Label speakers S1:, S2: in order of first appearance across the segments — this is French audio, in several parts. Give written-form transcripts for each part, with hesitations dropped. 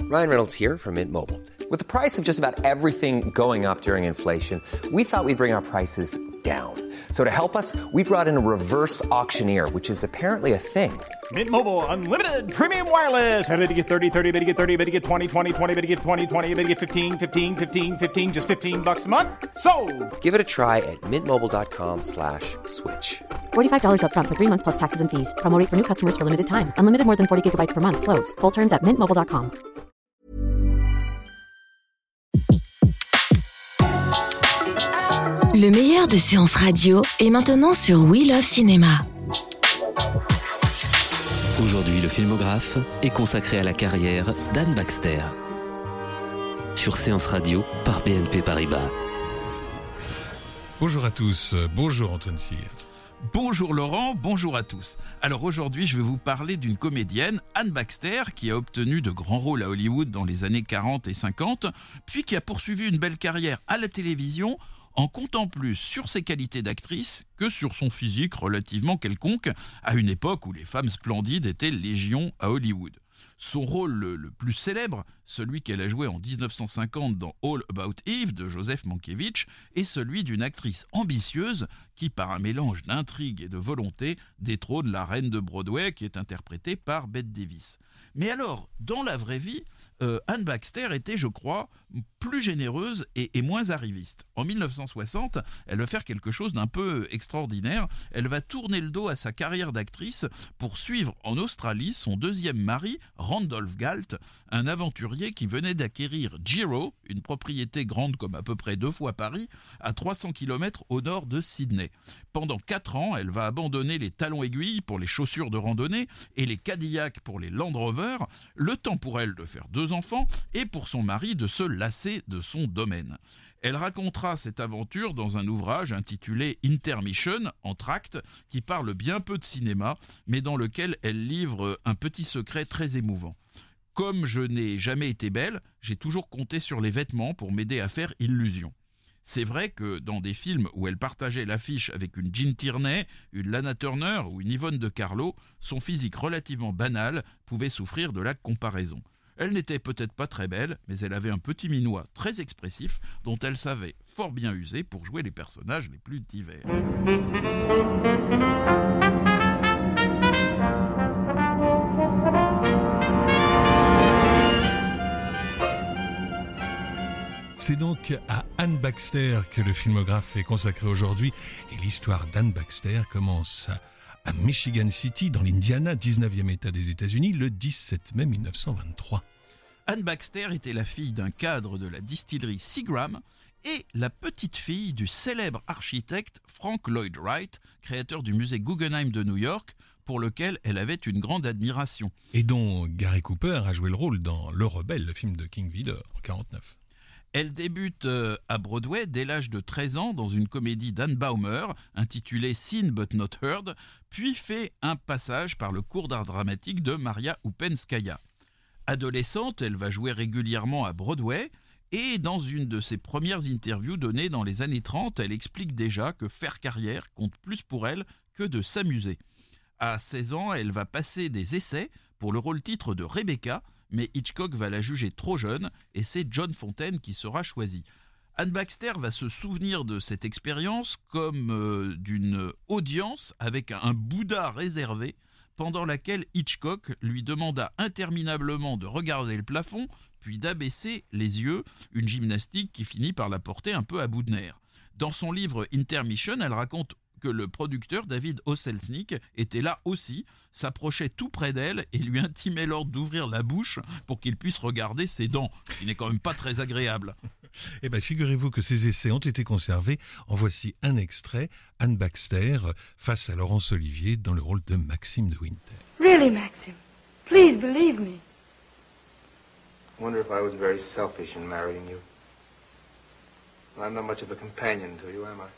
S1: Ryan Reynolds here from Mint Mobile. With the price of just about everything going up during inflation, we thought we'd bring our prices down. So to help us, we brought in a reverse auctioneer, which is apparently a thing.
S2: Mint Mobile Unlimited Premium Wireless. How to get 30, 30, bit to get 30, bit to get 20, 20, 20, bit to get 20, 20, bit to get 15, 15, 15, 15, just $15 a month? Sold!
S1: Give it a try at mintmobile.com/switch.
S3: $45 up front for 3 months plus taxes and fees. Promo rate for new customers for limited time. Unlimited more than 40 gigabytes per month. Slows full terms at mintmobile.com.
S4: Le meilleur de séances radio est maintenant sur We Love Cinéma.
S5: Aujourd'hui, le filmographe est consacré à la carrière d'Anne Baxter. Sur Séance Radio par BNP Paribas.
S6: Bonjour à tous, bonjour Antoine Cyr.
S7: Bonjour Laurent, bonjour à tous. Alors aujourd'hui, je vais vous parler d'une comédienne, Anne Baxter, qui a obtenu de grands rôles à Hollywood dans les années 40 et 50, puis qui a poursuivi une belle carrière à la télévision en comptant plus sur ses qualités d'actrice que sur son physique relativement quelconque, à une époque où les femmes splendides étaient légion à Hollywood. Son rôle le plus célèbre, celui qu'elle a joué en 1950 dans All About Eve de Joseph Mankiewicz, est celui d'une actrice ambitieuse qui, par un mélange d'intrigue et de volonté, détrône la reine de Broadway qui est interprétée par Bette Davis. Mais alors, dans la vraie vie, Anne Baxter était, je crois, plus généreuse et moins arriviste. En 1960, elle va faire quelque chose d'un peu extraordinaire. Elle va tourner le dos à sa carrière d'actrice pour suivre en Australie son deuxième mari, Randolph Galt, un aventurier qui venait d'acquérir Giro, une propriété grande comme à peu près 2 fois Paris, à 300 km au nord de Sydney. Pendant 4 ans, elle va abandonner les talons aiguilles pour les chaussures de randonnée et les Cadillac pour les Land Rover, le temps pour elle de faire 2 enfants et pour son mari de se lasser de son domaine. Elle racontera cette aventure dans un ouvrage intitulé Intermission, en tracts, qui parle bien peu de cinéma, mais dans lequel elle livre un petit secret très émouvant. Comme je n'ai jamais été belle, j'ai toujours compté sur les vêtements pour m'aider à faire illusion. C'est vrai que dans des films où elle partageait l'affiche avec une Jean Tierney, une Lana Turner ou une Yvonne De Carlo, son physique relativement banal pouvait souffrir de la comparaison. Elle n'était peut-être pas très belle, mais elle avait un petit minois très expressif dont elle savait fort bien user pour jouer les personnages les plus divers.
S6: C'est donc à Anne Baxter que le filmographe est consacré aujourd'hui et l'histoire d'Anne Baxter commence à Michigan City, dans l'Indiana, 19e État des États-Unis, le 17 mai 1923.
S7: Anne Baxter était la fille d'un cadre de la distillerie Seagram et la petite-fille du célèbre architecte Frank Lloyd Wright, créateur du musée Guggenheim de New York, pour lequel elle avait une grande admiration.
S6: Et dont Gary Cooper a joué le rôle dans Le Rebelle, le film de King Vidor, en 1949.
S7: Elle débute à Broadway dès l'âge de 13 ans dans une comédie d'Anne Baumer intitulée Seen But Not Heard, puis fait un passage par le cours d'art dramatique de Maria Oupenskaya. Adolescente, elle va jouer régulièrement à Broadway et dans une de ses premières interviews données dans les années 30, elle explique déjà que faire carrière compte plus pour elle que de s'amuser. À 16 ans, elle va passer des essais pour le rôle-titre de Rebecca, mais Hitchcock va la juger trop jeune et c'est John Fontaine qui sera choisi. Anne Baxter va se souvenir de cette expérience comme d'une audience avec un Bouddha réservé pendant laquelle Hitchcock lui demanda interminablement de regarder le plafond puis d'abaisser les yeux, une gymnastique qui finit par la porter un peu à bout de nerfs. Dans son livre Intermission, elle raconte que le producteur David O. Selznick était là aussi, s'approchait tout près d'elle et lui intimait l'ordre d'ouvrir la bouche pour qu'il puisse regarder ses dents, ce qui n'est quand même pas très agréable.
S6: Eh bien, figurez-vous que ces essais ont été conservés. En voici un extrait, Anne Baxter face à Laurence Olivier dans le rôle de Maxime de Winter.
S8: Really, Maxime, please believe me.
S9: I wonder if I was very selfish in marrying you. Well, I'm not much of a companion to you, am I?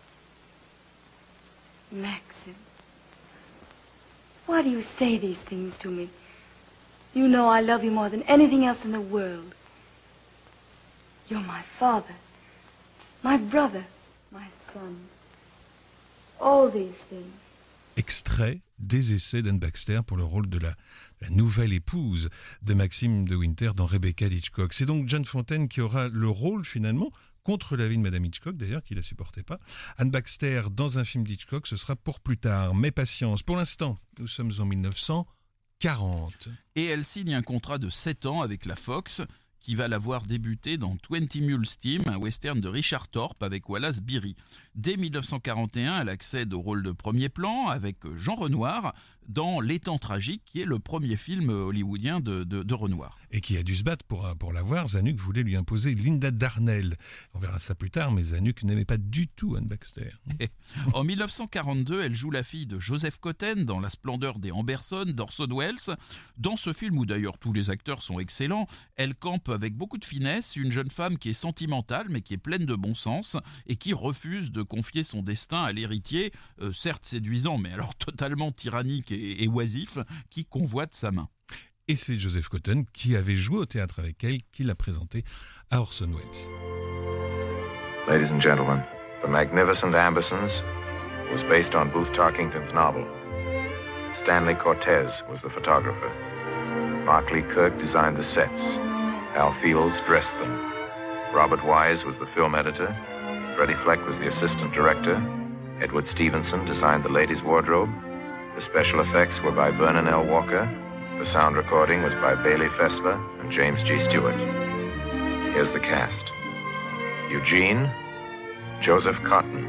S8: Maxim, why do you say these things to me? You know I love you more than anything else in the world. You're my father, my brother, my son. All these things.
S6: Extrait des essais d'Anne Baxter pour le rôle de la nouvelle épouse de Maxime de Winter dans Rebecca d'Hitchcock. C'est donc John Fontaine qui aura le rôle finalement, contre l'avis de Madame Hitchcock d'ailleurs, qui ne la supportait pas. Anne Baxter dans un film d'Hitchcock, ce sera pour plus tard. Mais patience, pour l'instant, nous sommes en 1940.
S7: Et elle signe un contrat de 7 ans avec la Fox, qui va la voir débuter dans 20 Mules Team, un western de Richard Thorpe avec Wallace Beery. Dès 1941, elle accède au rôle de premier plan avec Jean Renoir dans Les Temps tragiques, qui est le premier film hollywoodien de Renoir.
S6: Et qui a dû se battre pour l'avoir. Zanuck voulait lui imposer Linda Darnell. On verra ça plus tard, mais Zanuck n'aimait pas du tout Anne Baxter.
S7: En 1942, elle joue la fille de Joseph Cotten dans La splendeur des Amberson d'Orson Welles. Dans ce film, où d'ailleurs tous les acteurs sont excellents, elle campe avec beaucoup de finesse une jeune femme qui est sentimentale, mais qui est pleine de bon sens, et qui refuse de confier son destin à l'héritier, certes séduisant, mais alors totalement tyrannique et oisif, qui convoite sa main.
S6: Et c'est Joseph Cotten qui avait joué au théâtre avec elle, qui l'a présenté à Orson Welles.
S10: Ladies and gentlemen, The Magnificent Ambersons was based on Booth Tarkington's novel. Stanley Cortez was the photographer. Mark Lee Kirk designed the sets. Al Fields dressed them. Robert Wise was the film editor. Freddie Fleck was the assistant director. Edward Stevenson designed the ladies' wardrobe. The special effects were by Vernon L. Walker. The sound recording was by Bailey Fessler and James G. Stewart. Here's the cast. Eugene, Joseph Cotton.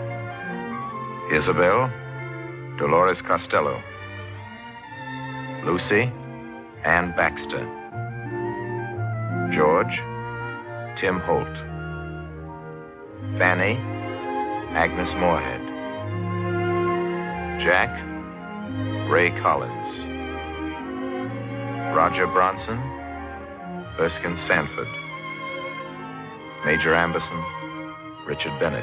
S10: Isabel, Dolores Costello. Lucy, Anne Baxter. George, Tim Holt. Fanny, Agnes Moorehead. Jack, Ray Collins. Roger Bronson, Erskine Sanford. Major Amberson, Richard Bennett.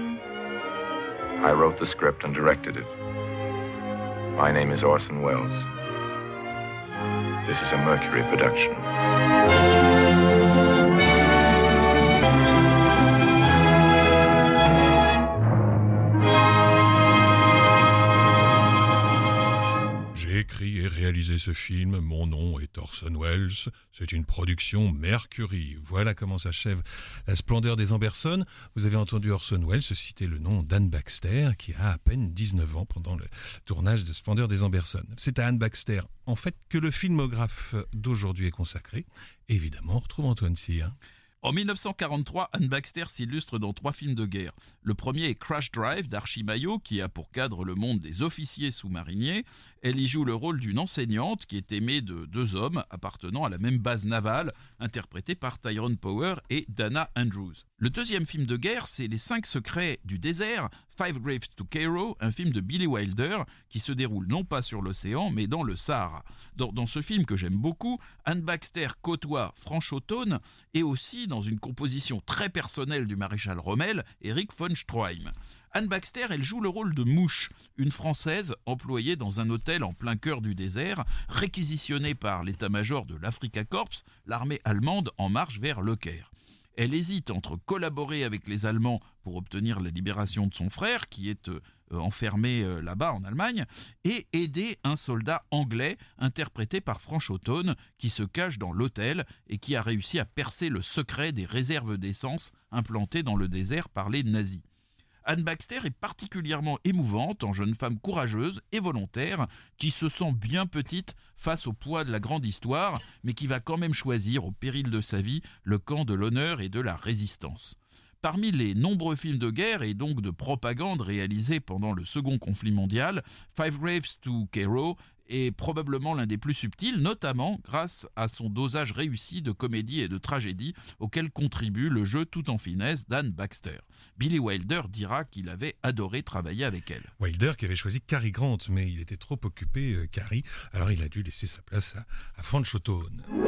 S10: I wrote the script and directed it. My name is Orson Welles. This is a Mercury production.
S6: J'ai écrit et réalisé ce film, mon nom est Orson Welles, c'est une production Mercury. Voilà comment s'achève La splendeur des Amberson. Vous avez entendu Orson Welles citer le nom d'Anne Baxter, qui a à peine 19 ans pendant le tournage de Splendeur des Amberson. C'est à Anne Baxter, en fait, que le filmographe d'aujourd'hui est consacré. Évidemment, on retrouve Antoine Cyr.
S7: En 1943, Anne Baxter s'illustre dans 3 films de guerre. Le premier est Crash Drive d'Archie Maillot, qui a pour cadre le monde des officiers sous-mariniers. Elle y joue le rôle d'une enseignante qui est aimée de 2 hommes appartenant à la même base navale, interprétés par Tyrone Power et Dana Andrews. Le deuxième film de guerre, c'est Les 5 secrets du désert, Five Graves to Cairo, un film de Billy Wilder qui se déroule non pas sur l'océan, mais dans le Sahara. Dans ce film que j'aime beaucoup, Anne Baxter côtoie Franchoton et aussi, dans une composition très personnelle du maréchal Rommel, Erich von Stroheim. Anne Baxter, elle joue le rôle de Mouche, une Française employée dans un hôtel en plein cœur du désert, réquisitionnée par l'état-major de l'Africa Corps, l'armée allemande en marche vers Le Caire. Elle hésite entre collaborer avec les Allemands pour obtenir la libération de son frère, qui est enfermé là-bas en Allemagne, et aider un soldat anglais interprété par Franchoton, qui se cache dans l'hôtel et qui a réussi à percer le secret des réserves d'essence implantées dans le désert par les nazis. Anne Baxter est particulièrement émouvante en jeune femme courageuse et volontaire qui se sent bien petite face au poids de la grande histoire, mais qui va quand même choisir, au péril de sa vie, le camp de l'honneur et de la résistance. Parmi les nombreux films de guerre et donc de propagande réalisés pendant le Second Conflit mondial, Five Graves to Cairo est probablement l'un des plus subtils, notamment grâce à son dosage réussi de comédie et de tragédie auquel contribue le jeu tout en finesse d'Anne Baxter. Billy Wilder dira qu'il avait adoré travailler avec elle.
S6: Wilder qui avait choisi Cary Grant, mais il était trop occupé, Cary, alors il a dû laisser sa place à Franchoton.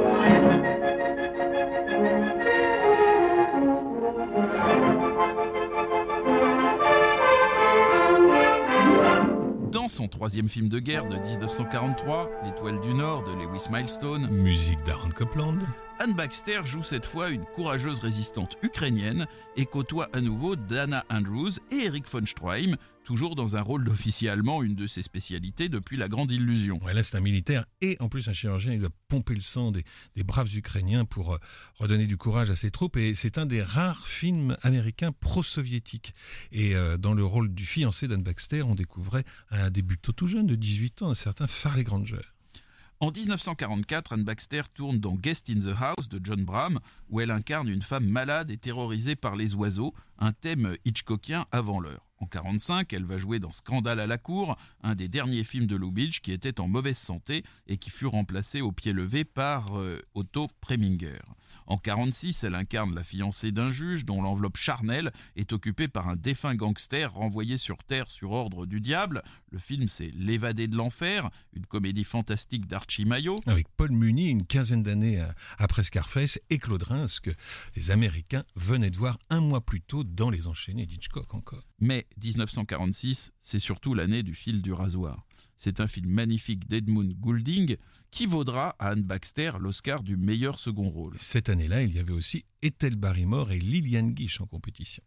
S7: Dans son 3e film de guerre de 1943, L'Étoile du Nord de Lewis Milestone,
S6: musique d'Aaron Copland,
S7: Anne Baxter joue cette fois une courageuse résistante ukrainienne et côtoie à nouveau Dana Andrews et Erich von Stroheim, toujours dans un rôle d'officier allemand, une de ses spécialités depuis La Grande Illusion.
S6: Ouais, là, c'est un militaire et en plus un chirurgien. Il doit pomper le sang des braves Ukrainiens pour redonner du courage à ses troupes. Et c'est un des rares films américains pro-soviétiques. Et dans le rôle du fiancé d'Anne Baxter, on découvrait un débutant tout jeune de 18 ans, un certain Farley Granger.
S7: En 1944, Anne Baxter tourne dans Guest in the House de John Bram, où elle incarne une femme malade et terrorisée par les oiseaux, un thème hitchcockien avant l'heure. En 1945, elle va jouer dans Scandale à la cour, un des derniers films de Lubitsch qui était en mauvaise santé et qui fut remplacé au pied levé par Otto Preminger. En 1946, elle incarne la fiancée d'un juge dont l'enveloppe charnelle est occupée par un défunt gangster renvoyé sur Terre sur ordre du diable. Le film, c'est L'évadé de l'enfer, une comédie fantastique d'Archie Maillot.
S6: Avec Paul Muni, une quinzaine d'années après Scarface, et Claude Reims, que les Américains venaient de voir un mois plus tôt dans Les Enchaînés d'Hitchcock encore.
S7: Mais 1946, c'est surtout l'année du fil du rasoir. C'est un film magnifique d'Edmund Goulding qui vaudra à Anne Baxter l'Oscar du meilleur second rôle.
S6: Cette année-là, il y avait aussi Ethel Barrymore et Lillian Gish en compétition.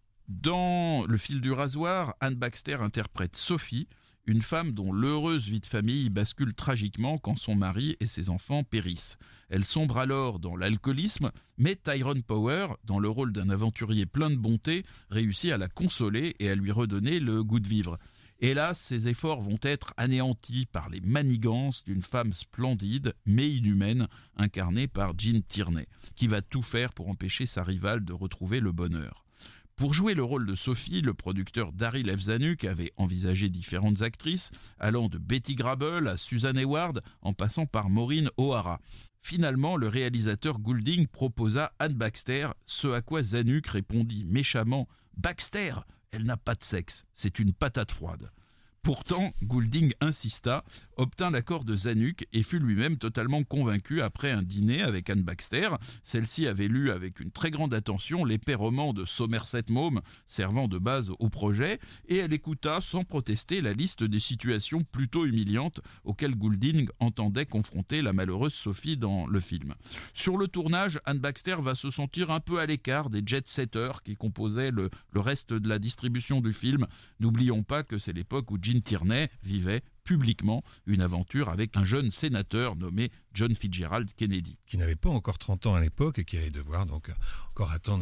S7: Dans Le fil du rasoir, Anne Baxter interprète Sophie, une femme dont l'heureuse vie de famille bascule tragiquement quand son mari et ses enfants périssent. Elle sombre alors dans l'alcoolisme, mais Tyrone Power, dans le rôle d'un aventurier plein de bonté, réussit à la consoler et à lui redonner le goût de vivre. Hélas, ses efforts vont être anéantis par les manigances d'une femme splendide, mais inhumaine, incarnée par Gene Tierney, qui va tout faire pour empêcher sa rivale de retrouver le bonheur. Pour jouer le rôle de Sophie, le producteur Daryl F. Zanuck avait envisagé différentes actrices, allant de Betty Grable à Susan Hayward, en passant par Maureen O'Hara. Finalement, le réalisateur Goulding proposa Anne Baxter, ce à quoi Zanuck répondit méchamment « Baxter, elle n'a pas de sexe, c'est une patate froide ». Pourtant, Goulding insista, obtint l'accord de Zanuck et fut lui-même totalement convaincu après un dîner avec Anne Baxter. Celle-ci avait lu avec une très grande attention l'épais roman de Somerset Maugham, servant de base au projet, et elle écouta sans protester la liste des situations plutôt humiliantes auxquelles Goulding entendait confronter la malheureuse Sophie dans le film. Sur le tournage, Anne Baxter va se sentir un peu à l'écart des jet-setters qui composaient le reste de la distribution du film. N'oublions pas que c'est l'époque où Gene Tierney vivait publiquement une aventure avec un jeune sénateur nommé John Fitzgerald Kennedy.
S6: Qui n'avait pas encore 30 ans à l'époque et qui allait devoir donc encore attendre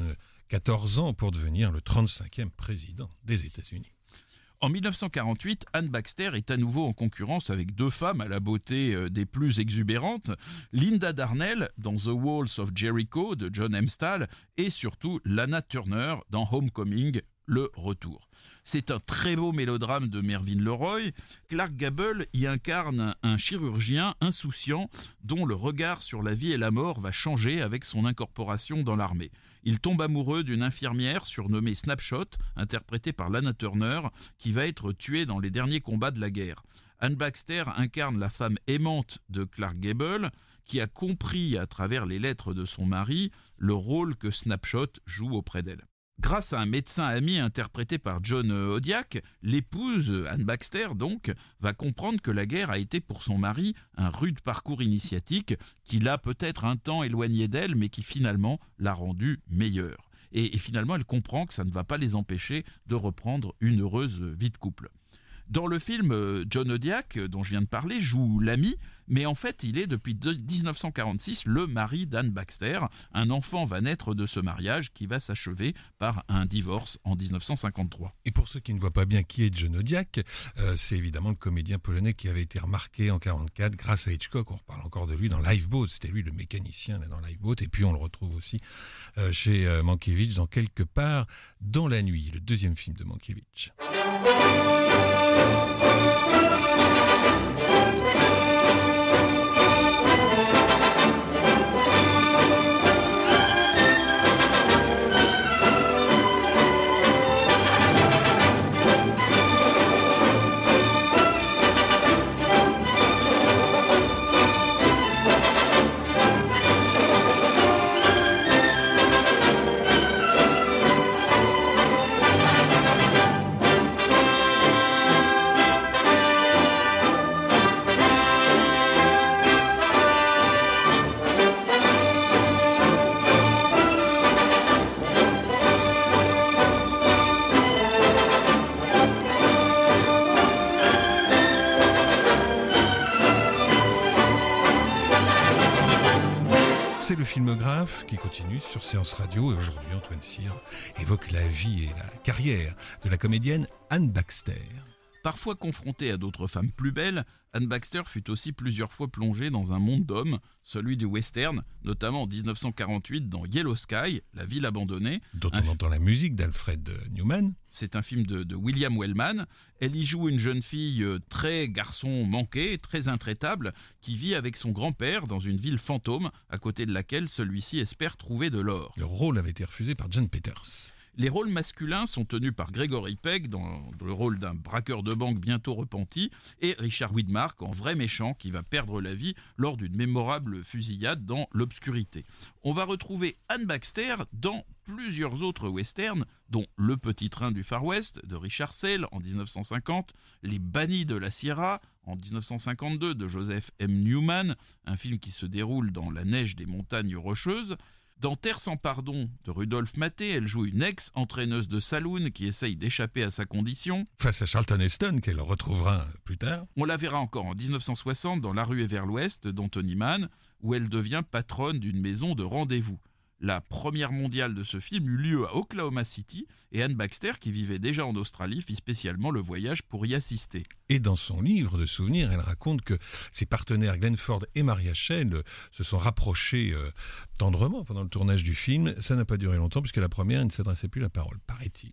S6: 14 ans pour devenir le 35e président des États-Unis.
S7: En 1948, Anne Baxter est à nouveau en concurrence avec deux femmes à la beauté des plus exubérantes, Linda Darnell dans The Walls of Jericho de John Hempstall et surtout Lana Turner dans Homecoming, le retour. C'est un très beau mélodrame de Mervyn LeRoy. Clark Gable y incarne un chirurgien insouciant dont le regard sur la vie et la mort va changer avec son incorporation dans l'armée. Il tombe amoureux d'une infirmière surnommée Snapshot, interprétée par Lana Turner, qui va être tuée dans les derniers combats de la guerre. Anne Baxter incarne la femme aimante de Clark Gable, qui a compris à travers les lettres de son mari le rôle que Snapshot joue auprès d'elle. Grâce à un médecin ami interprété par John Hodiak, l'épouse, Anne Baxter donc, va comprendre que la guerre a été pour son mari un rude parcours initiatique qui l'a peut-être un temps éloigné d'elle, mais qui finalement l'a rendue meilleure. Et finalement, elle comprend que ça ne va pas les empêcher de reprendre une heureuse vie de couple. Dans le film, John Hodiak, dont je viens de parler, joue l'ami, mais en fait, il est depuis 1946 le mari d'Anne Baxter. Un enfant va naître de ce mariage qui va s'achever par un divorce en 1953.
S6: Et pour ceux qui ne voient pas bien qui est John Hodiak, c'est évidemment le comédien polonais qui avait été remarqué en 1944 grâce à Hitchcock. On reparle encore de lui dans Lifeboat, c'était lui le mécanicien là, dans Lifeboat, et puis on le retrouve aussi chez Mankiewicz dans Quelque part dans la nuit, le deuxième film de Mankiewicz. Filmographe qui continue sur Séance Radio. Et aujourd'hui, Antoine Cyr évoque la vie et la carrière de la comédienne Anne Baxter.
S7: Parfois confrontée à d'autres femmes plus belles, Anne Baxter fut aussi plusieurs fois plongée dans un monde d'hommes, celui du western, notamment en 1948 dans Yellow Sky, La ville abandonnée.
S6: Dont on entend la musique d'Alfred Newman.
S7: C'est un film de William Wellman. Elle y joue une jeune fille très garçon manqué, très intraitable, qui vit avec son grand-père dans une ville fantôme, à côté de laquelle celui-ci espère trouver de l'or.
S6: Le rôle avait été refusé par John Peters.
S7: Les rôles masculins sont tenus par Gregory Peck dans le rôle d'un braqueur de banque bientôt repenti et Richard Widmark en vrai méchant qui va perdre la vie lors d'une mémorable fusillade dans l'obscurité. On va retrouver Anne Baxter dans plusieurs autres westerns, dont Le Petit Train du Far West de Richard Sale en 1950, Les Bannis de la Sierra en 1952 de Joseph M. Newman, un film qui se déroule dans la neige des montagnes rocheuses. Dans Terre sans pardon de Rudolph Maté, elle joue une ex-entraîneuse de saloon qui essaye d'échapper à sa condition.
S6: Face à Charlton Heston, qu'elle retrouvera plus tard.
S7: On la verra encore en 1960 dans La ruée vers l'ouest d'Anthony Mann, où elle devient patronne d'une maison de rendez-vous. La première mondiale de ce film eut lieu à Oklahoma City et Anne Baxter, qui vivait déjà en Australie, fit spécialement le voyage pour y assister.
S6: Et dans son livre de souvenirs, elle raconte que ses partenaires Glenn Ford et Maria Schell se sont rapprochés tendrement pendant le tournage du film. Ça n'a pas duré longtemps puisque la première ne s'adressait plus la parole, paraît-il.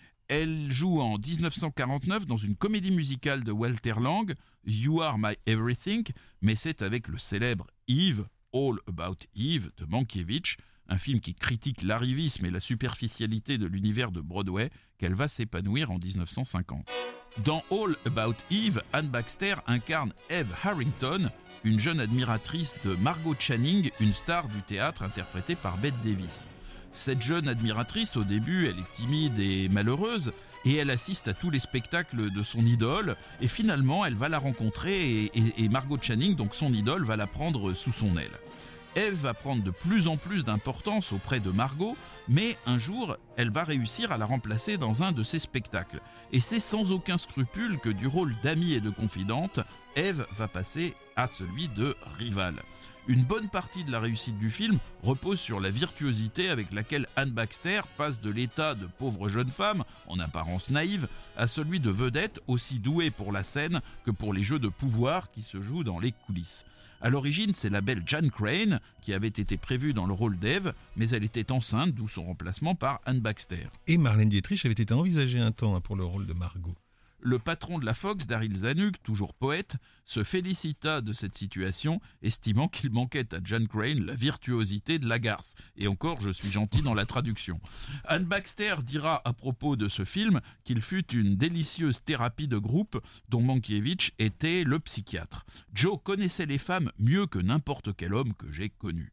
S7: Elle joue en 1949 dans une comédie musicale de Walter Lang, You Are My Everything, mais c'est avec le célèbre Eve, All About Eve de Mankiewicz, un film qui critique l'arrivisme et la superficialité de l'univers de Broadway, qu'elle va s'épanouir en 1950. Dans All About Eve, Anne Baxter incarne Eve Harrington, une jeune admiratrice de Margot Channing, une star du théâtre interprétée par Bette Davis. Cette jeune admiratrice, au début, elle est timide et malheureuse, et elle assiste à tous les spectacles de son idole, et finalement, elle va la rencontrer, et Margot Channing, donc son idole, va la prendre sous son aile. Eve va prendre de plus en plus d'importance auprès de Margot, mais un jour, elle va réussir à la remplacer dans un de ses spectacles. Et c'est sans aucun scrupule que du rôle d'amie et de confidente, Eve va passer à celui de rivale. Une bonne partie de la réussite du film repose sur la virtuosité avec laquelle Anne Baxter passe de l'état de pauvre jeune femme, en apparence naïve, à celui de vedette aussi douée pour la scène que pour les jeux de pouvoir qui se jouent dans les coulisses. À l'origine, c'est la belle Jane Crane qui avait été prévue dans le rôle d'Eve, mais elle était enceinte, d'où son remplacement par Anne Baxter.
S6: Et Marlène Dietrich avait été envisagée un temps pour le rôle de Margot.
S7: Le patron de la Fox, Daryl Zanuck, toujours poète, se félicita de cette situation, estimant qu'il manquait à Jane Crane la virtuosité de la garce. Et encore, je suis gentil dans la traduction. Anne Baxter dira à propos de ce film qu'il fut une délicieuse thérapie de groupe dont Mankiewicz était le psychiatre. Joe connaissait les femmes mieux que n'importe quel homme que j'ai connu.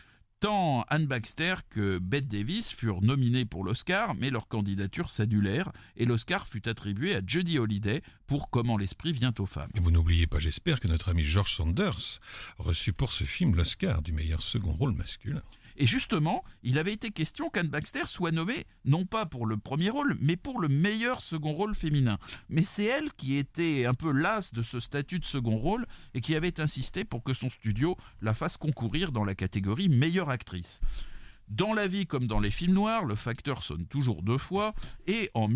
S7: Tant Anne Baxter que Bette Davis furent nominés pour l'Oscar, mais leurs candidatures s'annulèrent et l'Oscar fut attribué à Jodie Holliday pour Comment l'esprit vient aux femmes.
S6: Et vous n'oubliez pas, j'espère, que notre ami George Sanders reçut pour ce film l'Oscar du meilleur second rôle masculin.
S7: Et justement, il avait été question qu'Anne Baxter soit nommée, non pas pour le premier rôle, mais pour le meilleur second rôle féminin. Mais c'est elle qui était un peu lasse de ce statut de second rôle et qui avait insisté pour que son studio la fasse concourir dans la catégorie meilleure actrice. Dans la vie comme dans les films noirs, le facteur sonne toujours deux fois et en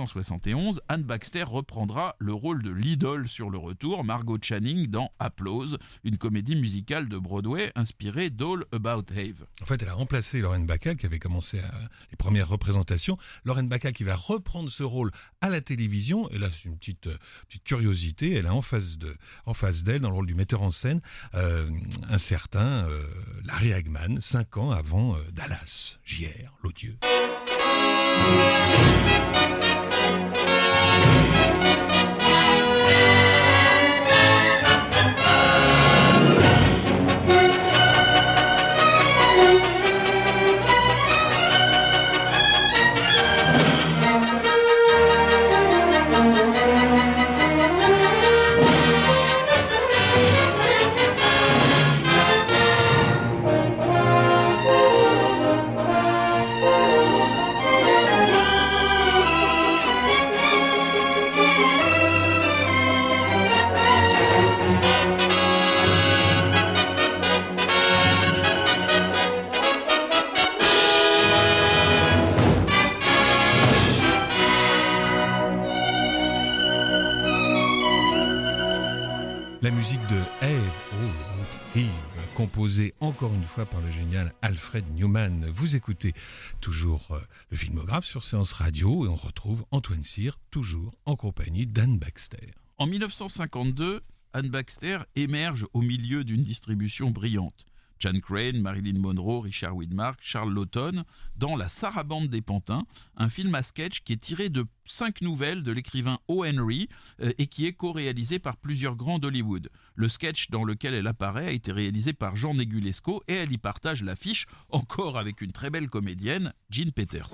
S7: 1971, Anne Baxter reprendra le rôle de l'idole sur le retour, Margot Channing, dans Applause, une comédie musicale de Broadway inspirée d'All About Eve.
S6: En fait, elle a remplacé Lauren Bacall qui avait commencé les premières représentations. Lauren Bacall qui va reprendre ce rôle à la télévision. Et là, c'est une petite curiosité. Elle a en face d'elle, dans le rôle du metteur en scène, un certain Larry Hagman, 5 ans avant Dallas, J.R., l'odieux. La musique de Eve, All About Eve, composée encore une fois par le génial Alfred Newman. Vous écoutez toujours le Filmographe sur Séance Radio et on retrouve Antoine Cyr, toujours en compagnie d'Anne Baxter.
S7: En 1952, Anne Baxter émerge au milieu d'une distribution brillante. John Crane, Marilyn Monroe, Richard Widmark, Charles Laughton, dans La Sarabande des Pantins, un film à sketch qui est tiré de 5 nouvelles de l'écrivain O. Henry et qui est co-réalisé par plusieurs grands d'Hollywood. Le sketch dans lequel elle apparaît a été réalisé par Jean Negulesco et elle y partage l'affiche, encore avec une très belle comédienne, Jean Peters.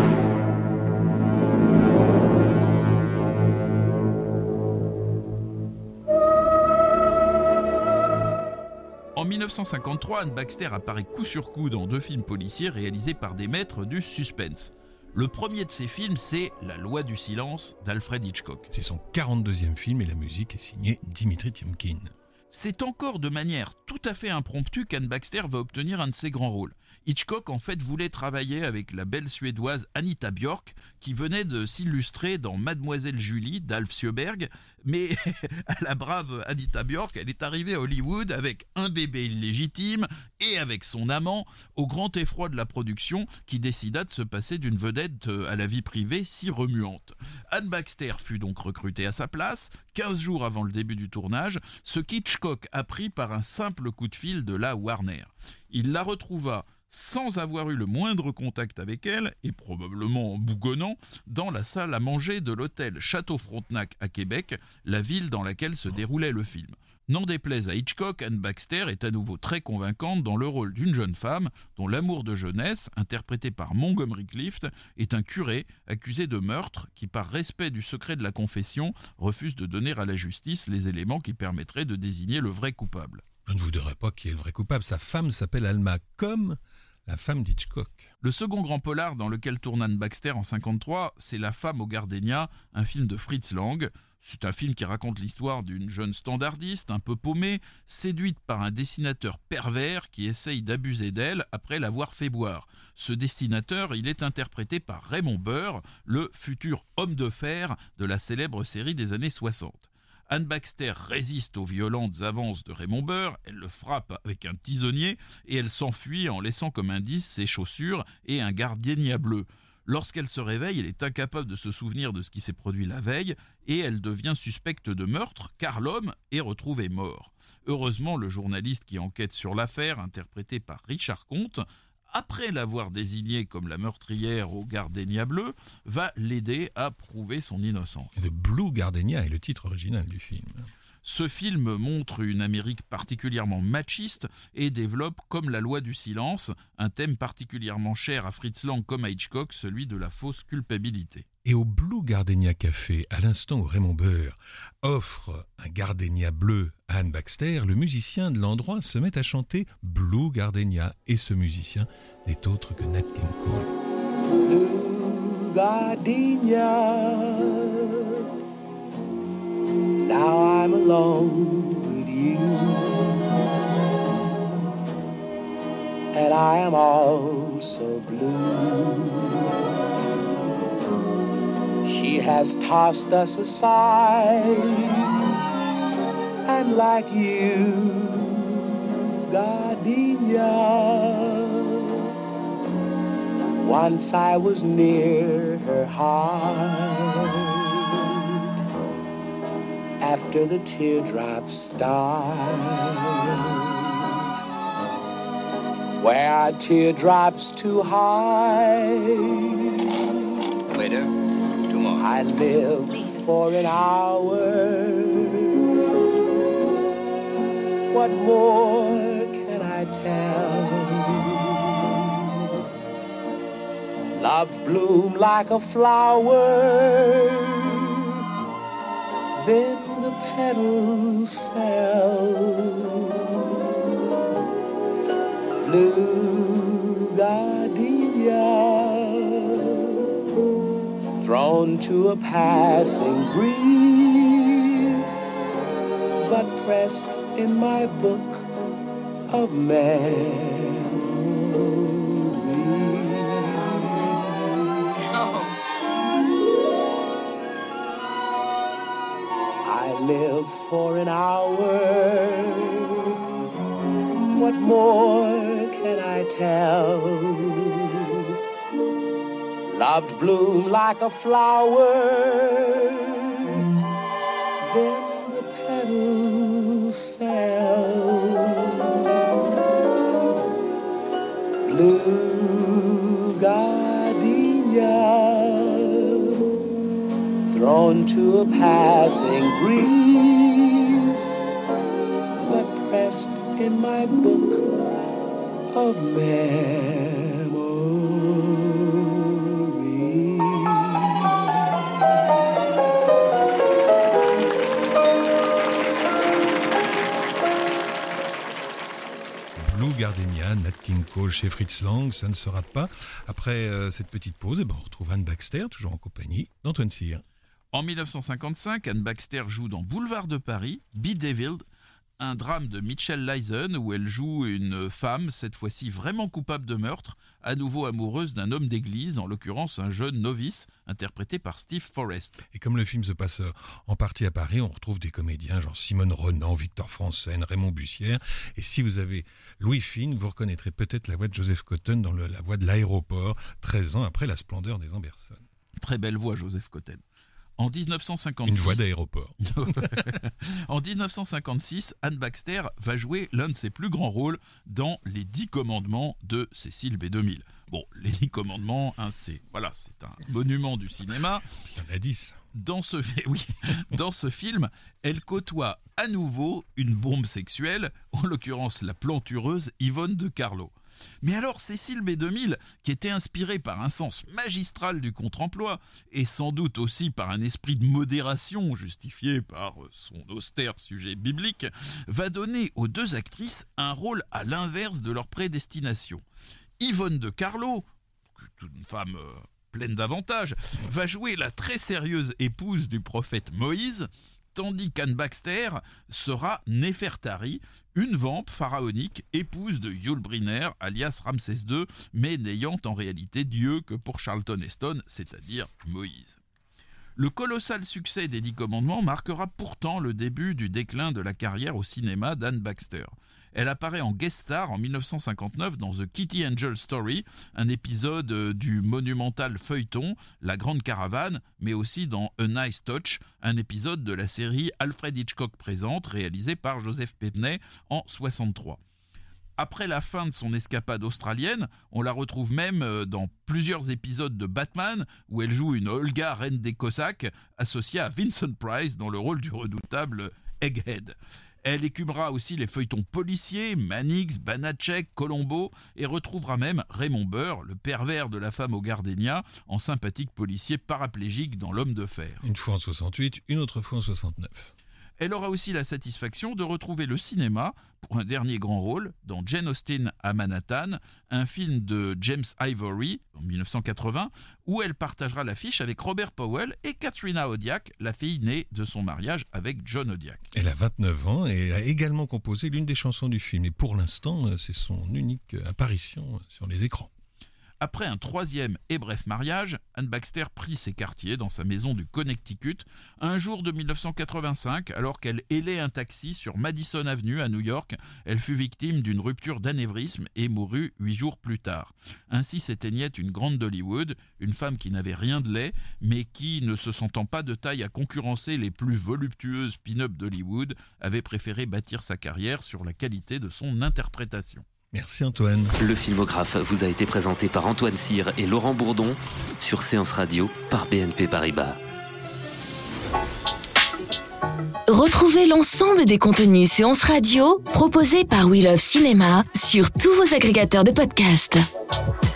S7: En 1953, Anne Baxter apparaît coup sur coup dans 2 films policiers réalisés par des maîtres du suspense. Le premier de ces films, c'est La Loi du silence d'Alfred Hitchcock.
S6: C'est son 42e film et la musique est signée Dimitri Tiomkin.
S7: C'est encore de manière tout à fait impromptue qu'Anne Baxter va obtenir un de ses grands rôles. Hitchcock, en fait, voulait travailler avec la belle suédoise Anita Björk, qui venait de s'illustrer dans Mademoiselle Julie d'Alf Sjöberg. Mais la brave Anita Björk, elle est arrivée à Hollywood avec un bébé illégitime et avec son amant, au grand effroi de la production, qui décida de se passer d'une vedette à la vie privée si remuante. Anne Baxter fut donc recrutée à sa place, 15 jours avant le début du tournage, ce qu'Hitchcock apprit par un simple coup de fil de la Warner. Il la retrouva sans avoir eu le moindre contact avec elle, et probablement en bougonnant, dans la salle à manger de l'hôtel Château Frontenac à Québec, la ville dans laquelle se déroulait le film. N'en déplaise à Hitchcock, Anne Baxter est à nouveau très convaincante dans le rôle d'une jeune femme dont l'amour de jeunesse, interprété par Montgomery Clift, est un curé accusé de meurtre qui, par respect du secret de la confession, refuse de donner à la justice les éléments qui permettraient de désigner le vrai coupable.
S6: Je ne vous dirai pas qui est le vrai coupable. Sa femme s'appelle Alma, comme la femme d'Hitchcock.
S7: Le second grand polar dans lequel tourne Anne Baxter en 1953, c'est La femme au gardénia, un film de Fritz Lang. C'est un film qui raconte l'histoire d'une jeune standardiste un peu paumée, séduite par un dessinateur pervers qui essaye d'abuser d'elle après l'avoir fait boire. Ce dessinateur, il est interprété par Raymond Burr, le futur homme de fer de la célèbre série des années 60. Anne Baxter résiste aux violentes avances de Raymond Burr, elle le frappe avec un tisonnier et elle s'enfuit en laissant comme indice ses chaussures et un gardénia bleu. Lorsqu'elle se réveille, elle est incapable de se souvenir de ce qui s'est produit la veille et elle devient suspecte de meurtre car l'homme est retrouvé mort. Heureusement, le journaliste qui enquête sur l'affaire, interprété par Richard Comte, après l'avoir désignée comme la meurtrière au gardénia bleu, va l'aider à prouver son innocence.
S6: The Blue Gardenia est le titre original du film.
S7: Ce film montre une Amérique particulièrement machiste et développe, comme La Loi du silence, un thème particulièrement cher à Fritz Lang comme à Hitchcock, celui de la fausse culpabilité.
S6: Et au Blue Gardenia Café, à l'instant où Raymond Burr offre un gardénia bleu à Anne Baxter, le musicien de l'endroit se met à chanter Blue Gardenia. Et ce musicien n'est autre que Nat King Cole.
S11: Blue Gardenia, now I'm alone with you, and I am all so blue. She has tossed us aside, and like you, gardenia, once I was near her heart, after the teardrops start, where are teardrops too high?
S12: Waiter.
S11: I live for an hour. What more can I tell? Love bloomed like a flower, then the petals fell. Blue gardenia, thrown to a passing breeze, but pressed in my book of memories. I lived for an hour, tell. Loved bloom like a flower, then the petals fell. Blue gardenia thrown to a passing breeze, but pressed in my book of memories.
S6: Blue Gardenia, Nat King Cole chez Fritz Lang, ça ne se rate pas. Après cette petite pause, on retrouve Anne Baxter, toujours en compagnie d'Antoine Cyr.
S7: En 1955, Anne Baxter joue dans Boulevard de Paris, Bedeviled, un drame de Mitchell Leisen où elle joue une femme, cette fois-ci vraiment coupable de meurtre, à nouveau amoureuse d'un homme d'église, en l'occurrence un jeune novice, interprété par Steve Forrest.
S6: Et comme le film se passe en partie à Paris, on retrouve des comédiens genre Simone Renan, Victor Franssen, Raymond Bussière. Et si vous avez Louis Fine, vous reconnaîtrez peut-être la voix de Joseph Cotten dans la voix de l'aéroport, 13 ans après la splendeur des Amberson.
S7: Très belle voix, Joseph Cotten. En 1956,
S6: une voix d'aéroport.
S7: En 1956, Anne Baxter va jouer l'un de ses plus grands rôles dans Les 10 commandements de Cécile B2000. Bon, Les 10 commandements, c'est un monument du cinéma.
S6: Il y en a 10.
S7: Dans ce film, elle côtoie à nouveau une bombe sexuelle, en l'occurrence la plantureuse Yvonne de Carlo. Mais alors Cécile B2000, qui était inspirée par un sens magistral du contre-emploi et sans doute aussi par un esprit de modération justifié par son austère sujet biblique, va donner aux deux actrices un rôle à l'inverse de leur prédestination. Yvonne de Carlo, une femme pleine d'avantages, va jouer la très sérieuse épouse du prophète Moïse, tandis qu'Anne Baxter sera Néfertari, une vampe pharaonique, épouse de Yul Brynner, alias Ramsès II, mais n'ayant en réalité Dieu que pour Charlton Heston, c'est-à-dire Moïse. Le colossal succès des 10 commandements marquera pourtant le début du déclin de la carrière au cinéma d'Anne Baxter. Elle apparaît en guest star en 1959 dans The Kitty Angel Story, un épisode du monumental feuilleton La Grande Caravane, mais aussi dans A Nice Touch, un épisode de la série Alfred Hitchcock présente, réalisé par Joseph Pepney en 1963. Après la fin de son escapade australienne, on la retrouve même dans plusieurs épisodes de Batman, où elle joue une Olga, reine des Cosaques, associée à Vincent Price dans le rôle du redoutable Egghead. Elle écumera aussi les feuilletons policiers, Mannix, Banachek, Colombo, et retrouvera même Raymond Burr, le pervers de la femme au gardénia, en sympathique policier paraplégique dans L'Homme de Fer.
S6: Une fois en 68, une autre fois en 69.
S7: Elle aura aussi la satisfaction de retrouver le cinéma pour un dernier grand rôle dans Jane Austen à Manhattan, un film de James Ivory en 1980, où elle partagera l'affiche avec Robert Powell et Katrina Hodiak, la fille née de son mariage avec John Hodiak.
S6: Elle a 29 ans et elle a également composé l'une des chansons du film. Et pour l'instant, c'est son unique apparition sur les écrans.
S7: Après un troisième et bref mariage, Anne Baxter prit ses quartiers dans sa maison du Connecticut un jour de 1985, alors qu'elle hélait un taxi sur Madison Avenue à New York. Elle fut victime d'une rupture d'anévrisme et mourut 8 jours plus tard. Ainsi s'éteignait une grande d'Hollywood, une femme qui n'avait rien de laid, mais qui, ne se sentant pas de taille à concurrencer les plus voluptueuses pin-up d'Hollywood, avait préféré bâtir sa carrière sur la qualité de son interprétation.
S6: Merci Antoine.
S5: Le Filmographe vous a été présenté par Antoine Cyr et Laurent Bourdon sur Séance Radio par BNP Paribas.
S4: Retrouvez l'ensemble des contenus Séance Radio proposés par We Love Cinéma sur tous vos agrégateurs de podcasts.